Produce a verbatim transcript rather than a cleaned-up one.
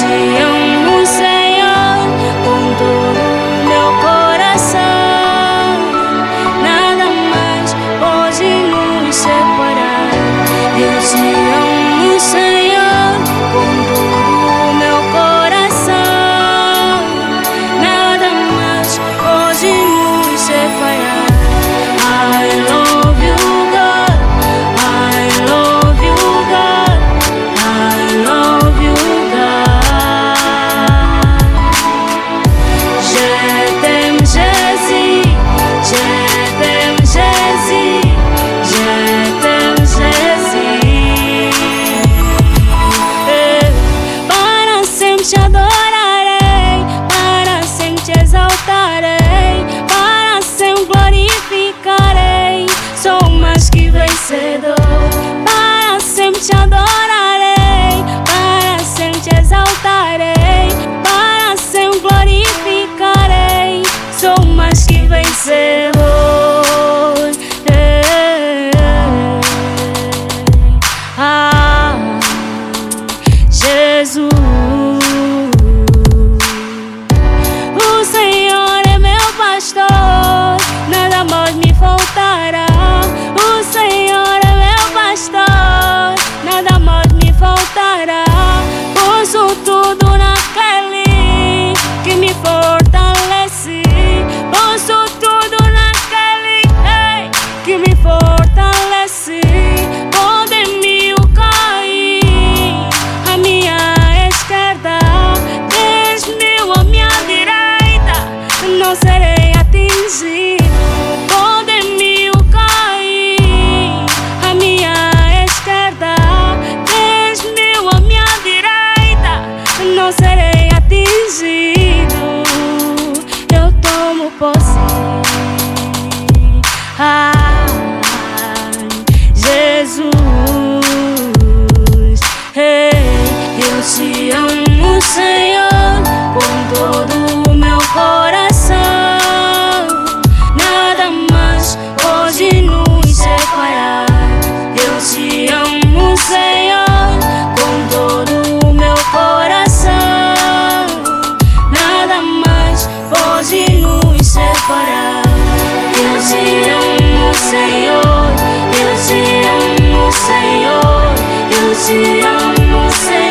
te amo, Senhor, com todo o meu coração. Nada mais pode nos separar. Eu te amo, Senhor, com todo o meu coração. Nada mais pode nos separar. I love you, God. I love you, God. I love you, God. Je t'aime, Jésus. Je t'aime, Jésus. Je t'aime, Jésus. Eh, Para sempre te adorarei, para sempre te exaltarei, para sempre glorificarei. Sou mais que vencedor. Para sempre te adorarei, para sempre te exaltarei, para sempre glorificarei. Sou mais que vencedor. Eh, Ah, Jesus. O Senhor é meu pastor, nada mais me faltará. O Senhor é meu pastor, nada mais me faltará. Posso tudo naquele que me fortalece. Posso tudo naquele ei, que me fortalece. Pode mil cair à minha esquerda, dez mil à minha direita, não serei atingido. Pode mil cair à minha esquerda, dez mil à minha direita, não serei atingido. Eu tomo posse. Ah, Jesus. Ei, eu te amo, Senhor, com todo o meu coração. Nada mais pode nos separar. Eu te amo, Senhor, com todo o meu coração. Nada mais pode nos separar. Eu te amo, Senhor. Eu te amo, Senhor. Eu te amo, Senhor.